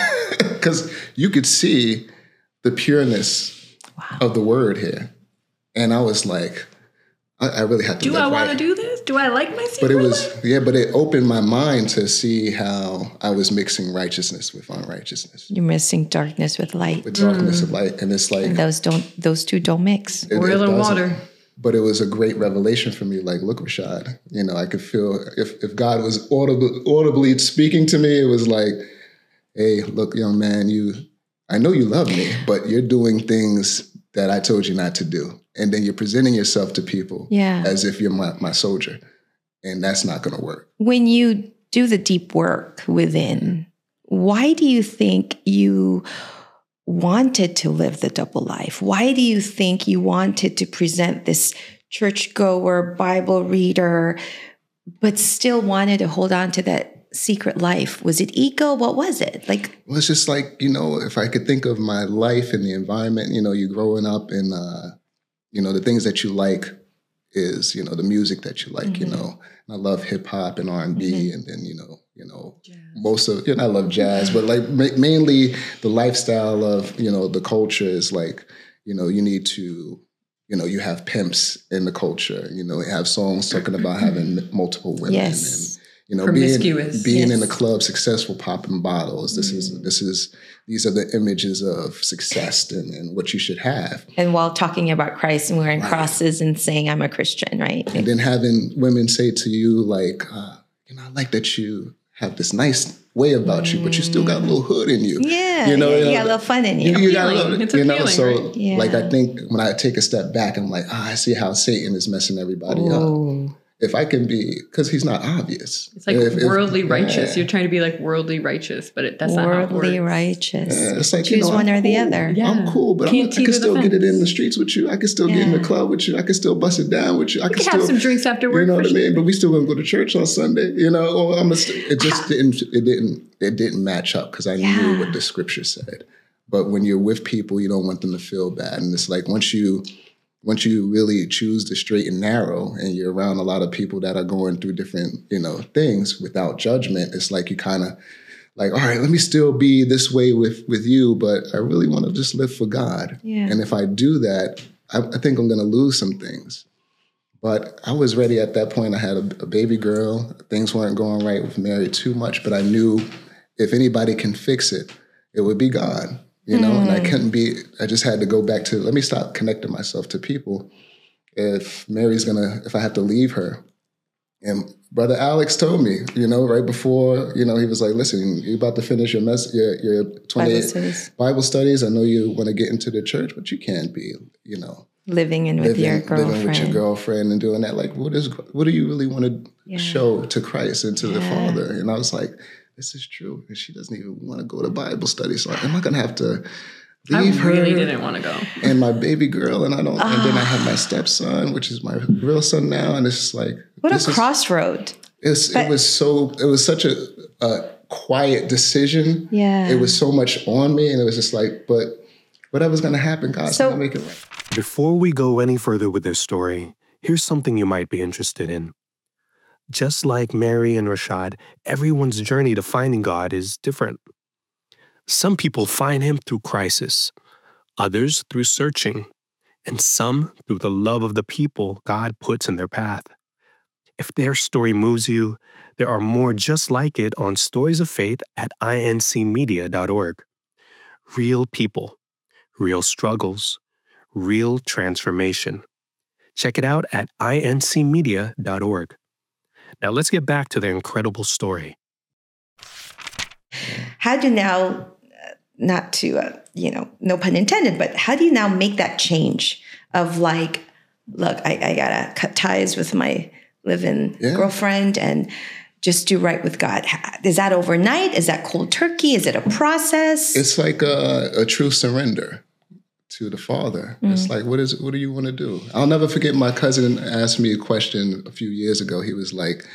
Because you could see the pureness wow. of the word here. And I was like, I, I really have to Do I want right. to do this? Do I like my secret But it was, life? yeah, but it opened my mind to see how I was mixing righteousness with unrighteousness. You're mixing darkness with light. With darkness mm. of light. And it's like... And those don't, those two don't mix. It, Oil it and water. But it was a great revelation for me. Like, look, Rashad, you know, I could feel if, if God was audibly, audibly speaking to me, it was like, hey, look, young man, you, I know you love me, but you're doing things that I told you not to do. And then you're presenting yourself to people yeah. as if you're my, my soldier. And that's not going to work. When you do the deep work within, why do you think you wanted to live the double life? Why do you think you wanted to present this churchgoer, Bible reader, but still wanted to hold on to that secret life? Was it ego? What was it? Like, well, it's just like, you know, if I could think of my life and the environment, you know, you growing up and, uh, you know, the things that you like is, you know, the music that you like, mm-hmm. you know, and I love hip hop and R and B mm-hmm. and then, you know, you know, Jazz. most of, you know, I love jazz, but like ma- mainly the lifestyle of, you know, the culture is like, you know, you need to, you know, you have pimps in the culture, you know, you have songs talking about having multiple women Yes. and, you know, being, Promiscuous. being in Yes. the club, successful, popping bottles. This is, this is, these are the images of success and, and what you should have. And while talking about Christ and wearing Right. crosses and saying, I'm a Christian, right? And then having women say to you, like, uh, you know, I like that you have this nice way about you, but you still got a little hood in you. Yeah. You know, yeah, you you know, got a little fun in you. You, you got a Appealing. little, It's you know, appealing, so right? Yeah. like I think when I take a step back, I'm like, ah, I see how Satan is messing everybody up. Ooh. If I can be, because he's not obvious. It's like If- if- worldly righteous. yeah. You're trying to be like worldly righteous, but it, that's not how it Worldly works. righteous. Yeah, it's like, Choose you know, one I'm or the cool. other. Yeah. I'm cool, but I'm, Can't I teeter can the still get it in fence. the streets with you. I can still get in the Yeah. club with you. I can still bust it down with you. I You can can still have some drinks after work. You know for what I sure. mean? But we still gonna go to church on Sunday. You know, or I'm a, it just didn't it didn't it didn't match up because I Yeah. knew what the scripture said. But when you're with people, you don't want them to feel bad, and it's like once you once you really choose the straight and narrow, and you're around a lot of people that are going through different you know things without judgment, it's like you kind of like, all right, let me still be this way with with you, but I really want to just live for God. Yeah. And if I do that, I, I think I'm going to lose some things. But I was ready at that point. I had a, a baby girl. Things weren't going right with Mary too much, but I knew if anybody can fix it, it would be God, you know? Mm. And I couldn't be, I just had to go back to, let me stop connecting myself to people. If Mary's going to, if I have to leave her. And Brother Alex told me, you know, right before, you know, he was like, listen, you're about to finish your mess, your, your twenty-eight Bible studies. Bible studies. I know you want to get into the church, but you can't be, you know, living in with living, your girlfriend, living with your girlfriend and doing that. Like, what is, what do you really want to yeah. show to Christ and to yeah. the Father? And I was like, this is true. And she doesn't even want to go to Bible study. So am I going to have to leave I really her didn't want to go. and my baby girl, and I don't. Oh. And then I have my stepson, which is my real son now, and it's just like what a is, crossroad. It's, it was so. It was such a, a quiet decision. Yeah, it was so much on me, and it was just like, but whatever's going to happen, God's so, going to make it right. Before we go any further with this story, here's something you might be interested in. Just like Mary and Rashad, everyone's journey to finding God is different. Some people find him through crisis, others through searching, and some through the love of the people God puts in their path. If their story moves you, there are more just like it on Stories of Faith at I N C media dot org. Real people, real struggles, real transformation. Check it out at I N C media dot org. Now let's get back to their incredible story. How do you now, not to, uh, you know, no pun intended, but how do you now make that change of like, look, I, I gotta cut ties with my live-in yeah. girlfriend and just do right with God? Is that overnight? Is that cold turkey? Is it a process? It's like a, a true surrender to the Father. Mm. It's like, what is what do you want to do? I'll never forget my cousin asked me a question a few years ago. He was like,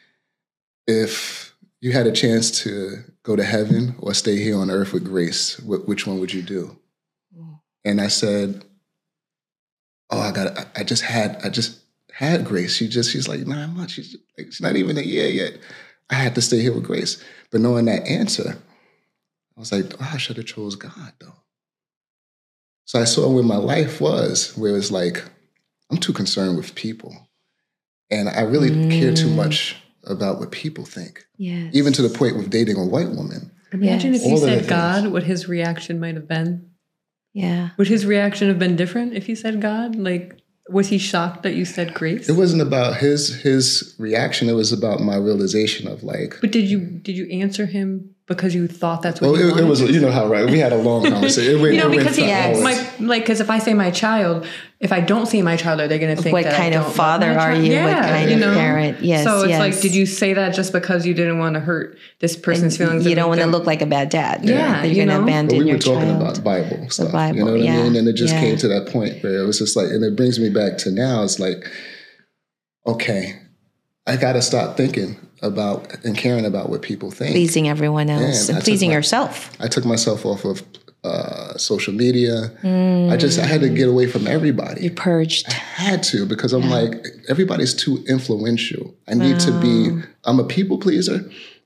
if you had a chance to go to heaven or stay here on earth with grace, which one would you do? Mm. And I said, oh, I got, I, I just had, I just had grace. She just, she's like nine months. She's like, she's not even a year yet. I had to stay here with grace. But knowing that answer, I was like, oh, I should have chose God though. So I saw where my life was, where it's like, I'm too concerned with people. And I really mm. care too much about what people think. Yes. Even to the point with dating a white woman. Imagine yes. if you All said God, what his reaction might have been. Yeah. Would his reaction have been different if you said God? Like, was he shocked that you said grace? It wasn't about his his reaction. It was about my realization of like. But did you did you answer him because you thought that's what? Well, he it, wanted? it was. You know how right. We had a long conversation. It went, you know, it because he, yes. my like, because if I say my child, if I don't see my child, are they going to think what that kind I of don't father love my are child? you? Yeah, what kind you of know? parent? Yes. So it's yes. like, did you say that just because you didn't want to hurt this person's and feelings? You don't want to look like a bad dad. Yeah, that you're going to abandon but we your were talking child. about Bible stuff. The Bible, you know what yeah, I mean? And it just yeah. came to that point where it was just like, and it brings me back to now. It's like, okay, I got to stop thinking about and caring about what people think. Pleasing everyone else Man, and pleasing my, yourself. I took myself off of uh, social media. Mm. I just, I had to get away from everybody. You purged. I had to because I'm yeah. like, everybody's too influential. I need wow. to be, I'm a people pleaser.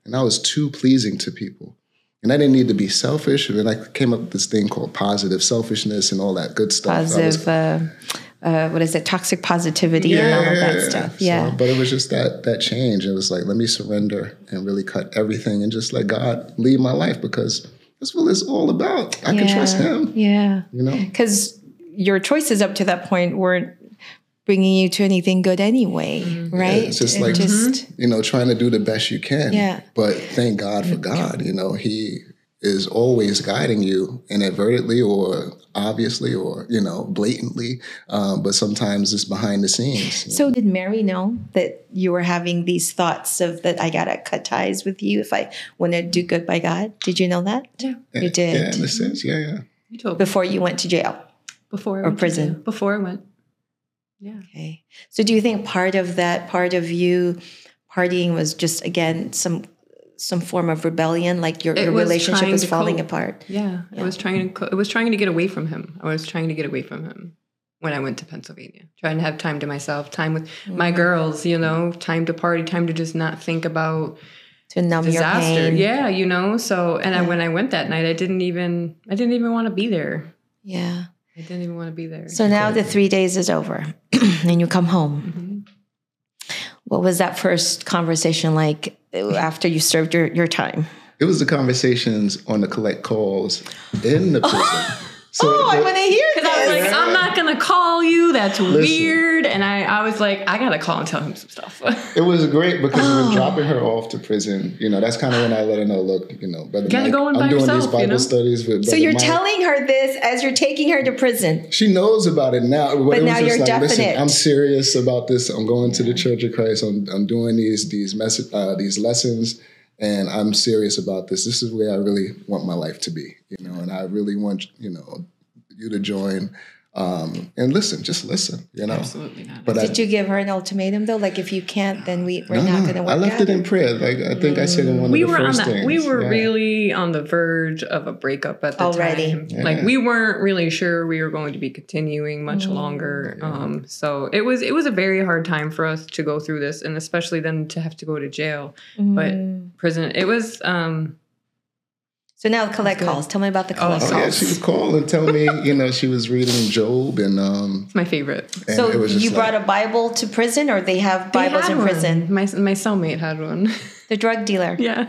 and I was too pleasing to people. And I didn't need to be selfish. And then I came up with this thing called positive selfishness and all that good stuff. Positive, was, uh, uh, what is it? Toxic positivity yeah, and all of that stuff. Yeah. So, but it was just that that change. It was like, let me surrender and really cut everything and just let God lead my life, because that's what it's all about. I yeah. can trust him. Yeah. You know? Because your choices up to that point weren't bringing you to anything good anyway, mm-hmm. right? Yeah, it's just like, just, you know, trying to do the best you can. Yeah. But thank God for God. You know, he is always guiding you inadvertently or obviously or, you know, blatantly. Um, but sometimes it's behind the scenes. So know? Did Mary know that you were having these thoughts of that I got to cut ties with you if I want to do good by God? Did you know that? Yeah. You did? Yeah, in a sense. Yeah, yeah. You told me. Before you went to jail? Before I or went prison? To jail. Before I went. Yeah. Okay. So do you think part of that, part of you partying was just, again, some some form of rebellion, like your, your relationship was falling cope. apart? Yeah. yeah. I was trying to co- it was trying to get away from him. I was trying to get away from him when I went to Pennsylvania. Trying to have time to myself, time with mm-hmm. my girls, you know, time to party, time to just not think about to numb disaster. your pain. Yeah, you know. So and yeah. I, when I went that night, I didn't even I didn't even want to be there. Yeah. I didn't even want to be there. So now the three days is over and you come home. Mm-hmm. What was that first conversation like after you served your, your time? It was the conversations on the collect calls in the prison. So oh, the, I want to hear this. Because I was like, yeah. I'm not going to call you. That's Listen, weird. And I, I was like, I got to call and tell him some stuff. It was great because oh. when dropping her off to prison, you know, that's kind of when I let her know, look, you know, Brother Mike, go I'm doing yourself, these Bible you know? studies with Brother So you're Mike. telling her this as you're taking her to prison. She knows about it now. But, but it now was just you're like, definite. Listen, I'm serious about this. I'm going to the Church of Christ. I'm, I'm doing these, these, mess- uh, these lessons. And I'm serious about this. This is where I really want my life to be, you know, and I really want, you know, you to join um, and listen, just listen, you know. Absolutely not. But Did I, you give her an ultimatum though? Like if you can't, then we, we're no, not no, going to work out? I left it in prayer. Like I think mm. I said in one we of the were first on that, things. We were yeah. really on the verge of a breakup at the Already. time. Yeah. Like we weren't really sure we were going to be continuing much mm. longer. Yeah. Um, so it was it was a very hard time for us to go through this, and especially then to have to go to jail. Mm. But prison, it was... Um, So now the collect calls. Tell me about the collect oh, calls. Oh, yeah, she would call and tell me, you know, she was reading Job and... Um, it's my favorite. So you like, brought a Bible to prison or they have Bibles they in one. prison? My my cellmate had one. The drug dealer. Yeah.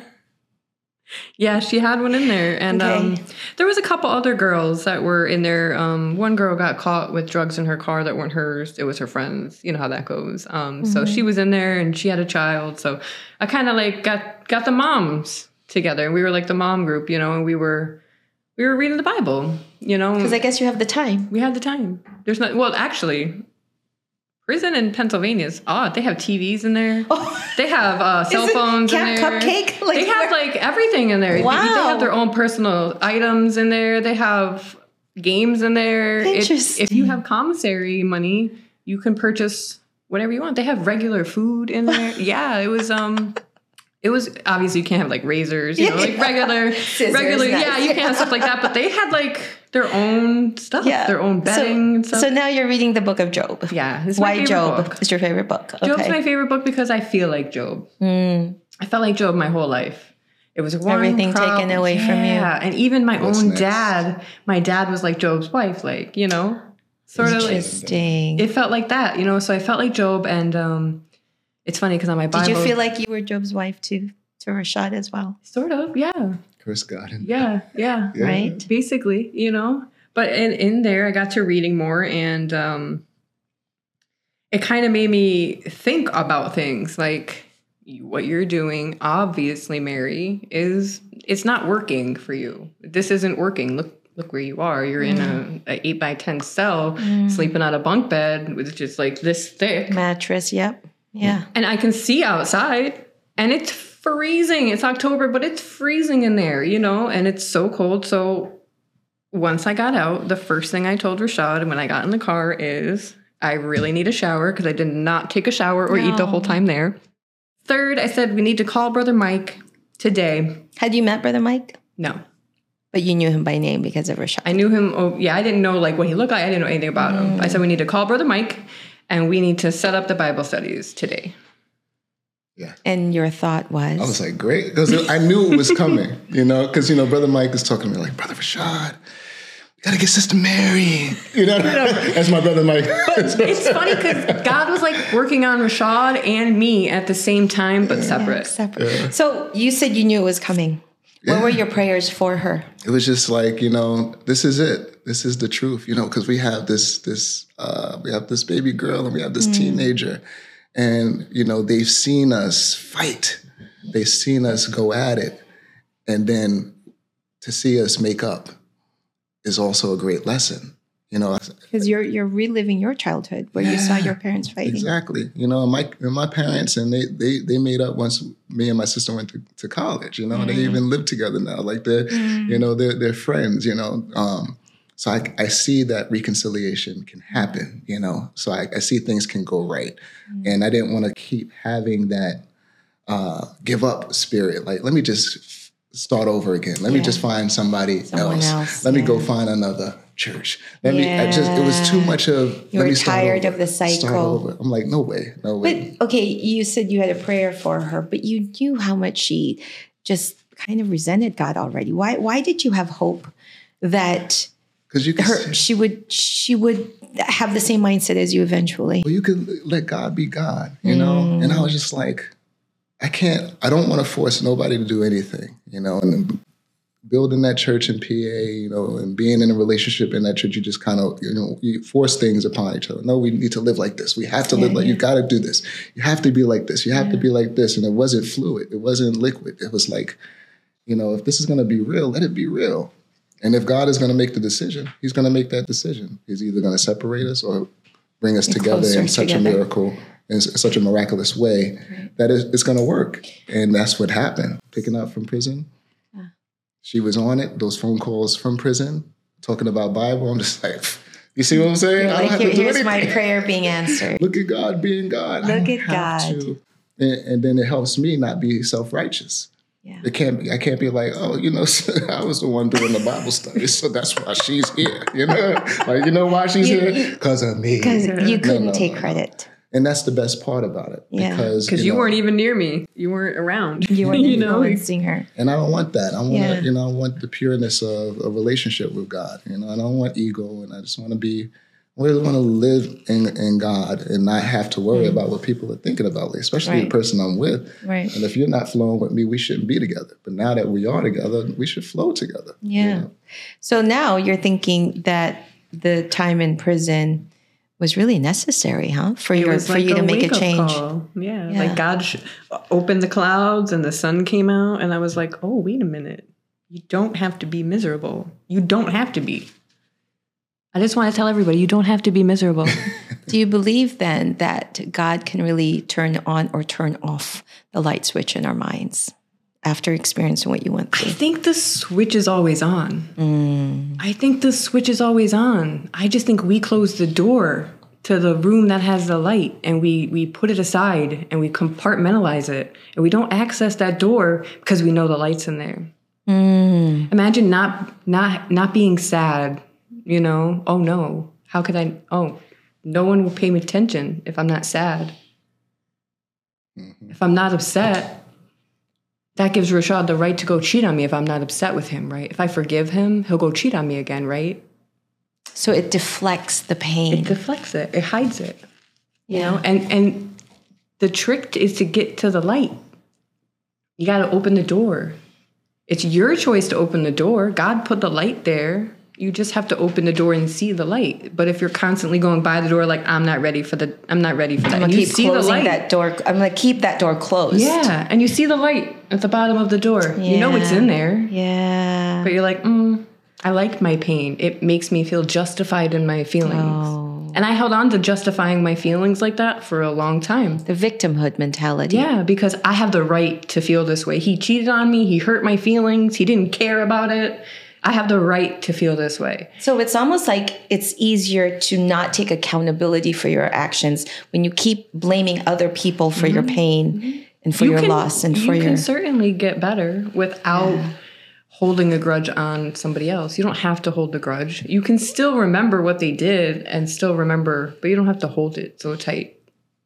Yeah, she had one in there. And okay. um, there was a couple other girls that were in there. Um, one girl got caught with drugs in her car that weren't hers. It was her friend's. You know how that goes. Um, mm-hmm. So she was in there and she had a child. So I kind of like got got the moms together. We were like the mom group, you know, and we were we were reading the Bible, you know. Because I guess you have the time. We had the time. There's not, well, actually, prison in Pennsylvania is odd. They have T Vs in there. Oh. They have uh, cell phones in there. Cupcake? Like they have like everything in there. Wow. They, they have their own personal items in there. They have games in there. Interesting. If, if you have commissary money, you can purchase whatever you want. They have regular food in there. Yeah, it was... um. It was obviously you can't have like razors, you know, like regular, Scissors, regular. nice. Yeah, you can't have stuff like that. But they had like their own stuff, yeah. their own bedding so, and stuff. So now you're reading the book of Job. Yeah, it's why Job? Book. It's your favorite book. Okay. Job's my favorite book because I feel like Job. Mm. I felt like Job my whole life. It was one everything problem. taken away yeah. from you. Yeah, and even my What's own next? dad. My dad was like Job's wife, like you know, sort of. Interesting. Like, it felt like that, you know. So I felt like Job, and um, it's funny because on my Bible, did you feel like you were Job's wife too? To Rashad as well. Sort of, yeah. Chris Godin. Yeah, yeah, yeah. Right. Basically, you know. But in, in there, I got to reading more, and um, it kind of made me think about things like what you're doing. Obviously, Mary, is it's not working for you. This isn't working. Look, look where you are. You're mm. in a, a eight by ten cell, mm. sleeping on a bunk bed with just like this thick mattress. Yep. Yeah. And I can see outside, and it's freezing. It's October, but it's freezing in there, you know, and it's so cold. So once I got out, the first thing I told Rashad when I got in the car is I really need a shower because I did not take a shower or no. eat the whole time there. Third, I said we need to call Brother Mike today. Had you met Brother Mike? No. But you knew him by name because of Rashad. I knew him. Oh, yeah, I didn't know like what he looked like. I didn't know anything about mm. him. I said we need to call Brother Mike and we need to set up the Bible studies today. Yeah. And your thought was? I was like, great, because I knew it was coming, you know, because, you know, Brother Mike is talking to me like, Brother Rashad, you got to get Sister Mary. You know, that's my brother Mike. But it's funny because God was like working on Rashad and me at the same time, but separate. Yeah, separate. Yeah. So you said you knew it was coming. What yeah. were your prayers for her? It was just like, you know, this is it. This is the truth, you know, because we have this, this, uh, we have this baby girl and we have this mm. teenager. And, you know, they've seen us fight. They've seen us go at it. And then to see us make up is also a great lesson, you know. Because you're you're reliving your childhood where yeah, you saw your parents fighting. Exactly. You know, my and my parents, and they they they made up once me and my sister went to, to college, you know. Mm. They even live together now. Like they're, mm. you know, they're, they're friends, you know. Um, So I, I see that reconciliation can happen, you know. So I, I see things can go right. Mm-hmm. And I didn't want to keep having that uh, give up spirit. Like, let me just f- start over again. Let yeah. me just find somebody else. else. Let yeah. me go find another church. Let yeah. me, I just, it was too much of, you let were me start tired over, of the cycle. I'm like, no way, no way. But, okay, you said you had a prayer for her, but you knew how much she just kind of resented God already. Why, why did you have hope that... Because you can her, she would she would have the same mindset as you eventually. Well, you can let God be God, you know? Mm. And I was just like, I can't, I don't want to force nobody to do anything, you know? And building that church in P A, you know, and being in a relationship in that church, you just kind of, you know, you force things upon each other. No, we need to live like this. We have to yeah, live like, yeah. you got to do this. You have to be like this. You have yeah. to be like this. And it wasn't fluid. It wasn't liquid. It was like, you know, if this is going to be real, let it be real. And if God is going to make the decision, he's going to make that decision. He's either going to separate us or bring us together in such together. a miracle, in such a miraculous way right. that it's going to work. And that's what happened. Picking up from prison. Yeah. She was on it. Those phone calls from prison, talking about Bible. I'm just like, you see what I'm saying? You're I don't like, have here, to do here's anything. my prayer being answered. Look at God being God. Look at God. To. And, and then it helps me not be self-righteous. Yeah. It can't be. I can't be like, oh, you know, I was the one doing the Bible study, so that's why she's here. You know, like you know why she's you, here because of me. Because you couldn't no, no, take no, credit. And that's the best part about it. Yeah. Because you, you, you know, weren't even near me. You weren't around. You weren't you know? influencing her. And I don't want that. I want yeah. you know, I want the pureness of a relationship with God. You know, I don't want ego, and I just want to be. I really want to live in, in God and not have to worry mm. about what people are thinking about me, especially right. the person I'm with. Right. And if you're not flowing with me, we shouldn't be together. But now that we are together, we should flow together. Yeah. You know? So now you're thinking that the time in prison was really necessary, huh? For, your, for like you to make a change. Yeah. yeah. Like God sh- opened the clouds and the sun came out. And I was like, oh, wait a minute. You don't have to be miserable. You don't have to be. I just want to tell everybody, you don't have to be miserable. Do you believe then that God can really turn on or turn off the light switch in our minds after experiencing what you went through? I think the switch is always on. Mm. I think the switch is always on. I just think we close the door to the room that has the light and we we put it aside and we compartmentalize it. And we don't access that door because we know the light's in there. Mm. Imagine not not not being sad. You know, oh no, how could I, oh, no one will pay me attention if I'm not sad. Mm-hmm. If I'm not upset, that gives Rashad the right to go cheat on me if I'm not upset with him, right? If I forgive him, he'll go cheat on me again, right? So it deflects the pain. It deflects it. It hides it. You yeah. know, and, and the trick is to get to the light. You got to open the door. It's your choice to open the door. God put the light there. You just have to open the door and see the light. But if you're constantly going by the door like, I'm not ready for the, I'm not ready for that. I'm gonna and keep you see closing the light. that door. I'm gonna keep that door closed. Yeah, and you see the light at the bottom of the door. Yeah. You know it's in there. Yeah. But you're like, mm, I like my pain. It makes me feel justified in my feelings. Oh. And I held on to justifying my feelings like that for a long time. The victimhood mentality. Yeah, because I have the right to feel this way. He cheated on me. He hurt my feelings. He didn't care about it. I have the right to feel this way. So it's almost like it's easier to not take accountability for your actions when you keep blaming other people for mm-hmm. your pain mm-hmm. and for you your can, loss and for you your... You can certainly get better without yeah. holding a grudge on somebody else. You don't have to hold the grudge. You can still remember what they did and still remember, but you don't have to hold it so tight.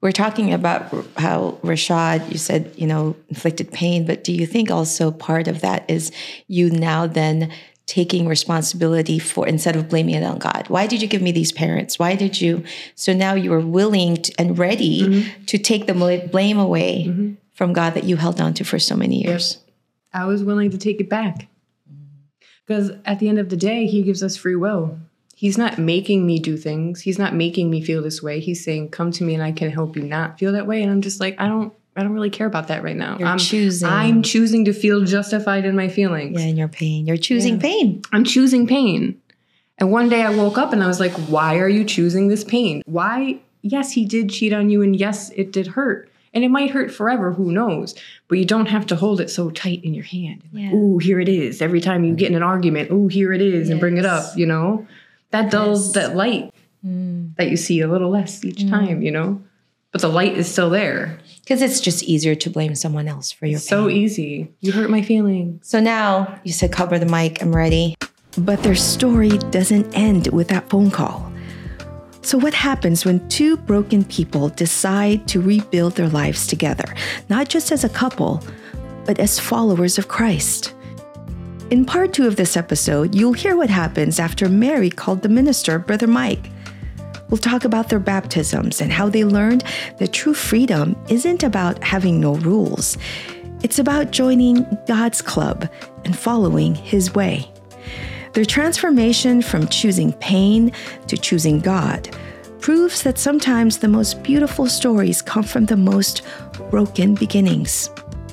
we're talking about how Rashad, you said, you know, inflicted pain, but do you think also part of that is you now then taking responsibility for, instead of blaming it on God? Why did you give me these parents? Why did you? So now you are willing to, and ready mm-hmm. to take the blame away mm-hmm. from God that you held on to for so many years. Yep. I was willing to take it back. Because at the end of the day, he gives us free will. He's not making me do things. He's not making me feel this way. He's saying, come to me and I can help you not feel that way. And I'm just like, I don't I don't really care about that right now. You're I'm choosing. I'm choosing to feel justified in my feelings. Yeah, in your pain. You're choosing yeah. pain. I'm choosing pain. And one day I woke up and I was like, why are you choosing this pain? Why? Yes, he did cheat on you. And yes, it did hurt. And it might hurt forever. Who knows? But you don't have to hold it so tight in your hand. Yeah. Ooh, here it is. Every time you get in an argument, ooh, here it is. Yes. And bring it up, you know? That dulls yes. that light mm. that you see a little less each mm. time, you know? But the light is still there. Because it's just easier to blame someone else for your pain. So easy. You hurt my feelings. So now you said, cover the mic, I'm ready. But their story doesn't end with that phone call. So what happens when two broken people decide to rebuild their lives together, not just as a couple, but as followers of Christ? In part two of this episode, you'll hear what happens after Mary called the minister Brother Mike. We'll talk about their baptisms and how they learned that true freedom isn't about having no rules. It's about joining God's club and following His way. Their transformation from choosing pain to choosing God proves that sometimes the most beautiful stories come from the most broken beginnings.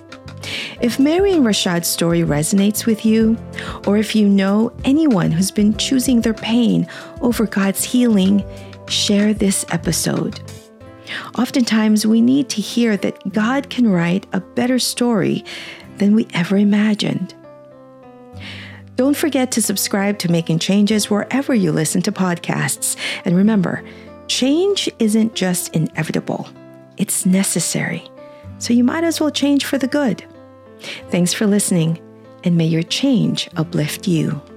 If Mary and Rashad's story resonates with you, or if you know anyone who's been choosing their pain over God's healing, share this episode. Oftentimes, we need to hear that God can write a better story than we ever imagined. Don't forget to subscribe to Making Changes wherever you listen to podcasts. And remember, change isn't just inevitable, it's necessary. So you might as well change for the good. Thanks for listening, and may your change uplift you.